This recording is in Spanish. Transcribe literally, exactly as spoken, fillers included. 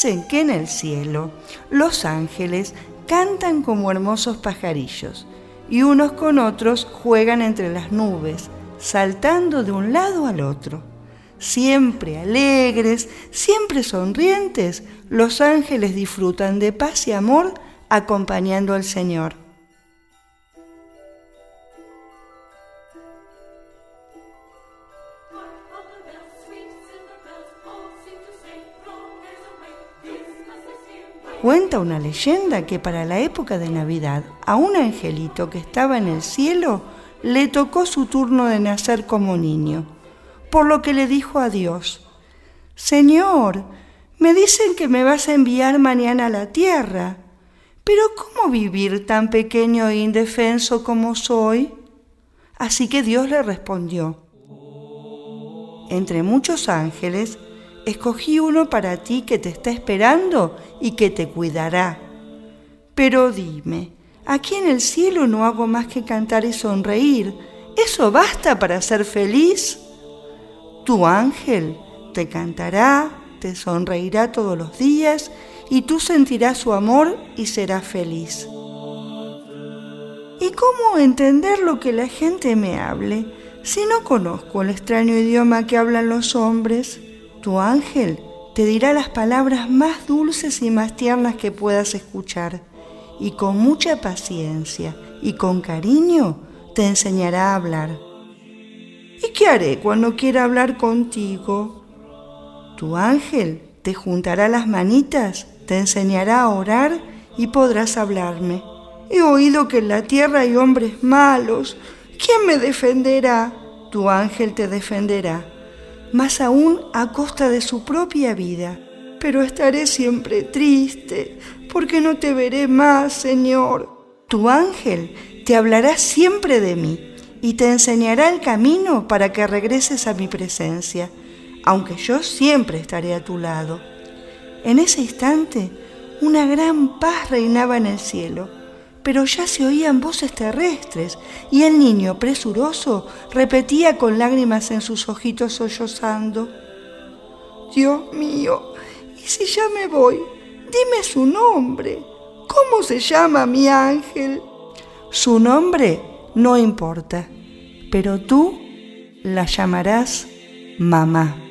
Dicen que en el cielo los ángeles cantan como hermosos pajarillos y unos con otros juegan entre las nubes, saltando de un lado al otro. Siempre alegres, siempre sonrientes, los ángeles disfrutan de paz y amor acompañando al Señor. Cuenta una leyenda que para la época de Navidad a un angelito que estaba en el cielo le tocó su turno de nacer como niño, por lo que le dijo a Dios: Señor, me dicen que me vas a enviar mañana a la tierra, pero ¿cómo vivir tan pequeño e indefenso como soy? Así que Dios le respondió: entre muchos ángeles, escogí uno para ti que te está esperando y que te cuidará. Pero dime, aquí en el cielo no hago más que cantar y sonreír. ¿Eso basta para ser feliz? Tu ángel te cantará, te sonreirá todos los días y tú sentirás su amor y serás feliz. ¿Y cómo entender lo que la gente me hable si no conozco el extraño idioma que hablan los hombres? Tu ángel te dirá las palabras más dulces y más tiernas que puedas escuchar, y con mucha paciencia y con cariño te enseñará a hablar. ¿Y qué haré cuando quiera hablar contigo? Tu ángel te juntará las manitas, te enseñará a orar y podrás hablarme. He oído que en la tierra hay hombres malos. ¿Quién me defenderá? Tu ángel te defenderá, más aún a costa de su propia vida. Pero estaré siempre triste, porque no te veré más, Señor. Tu ángel te hablará siempre de mí y te enseñará el camino para que regreses a mi presencia, aunque yo siempre estaré a tu lado. En ese instante, una gran paz reinaba en el cielo, pero ya se oían voces terrestres y el niño presuroso repetía con lágrimas en sus ojitos sollozando: Dios mío, ¿y si ya me voy? Dime su nombre. ¿Cómo se llama mi ángel? Su nombre no importa, pero tú la llamarás mamá.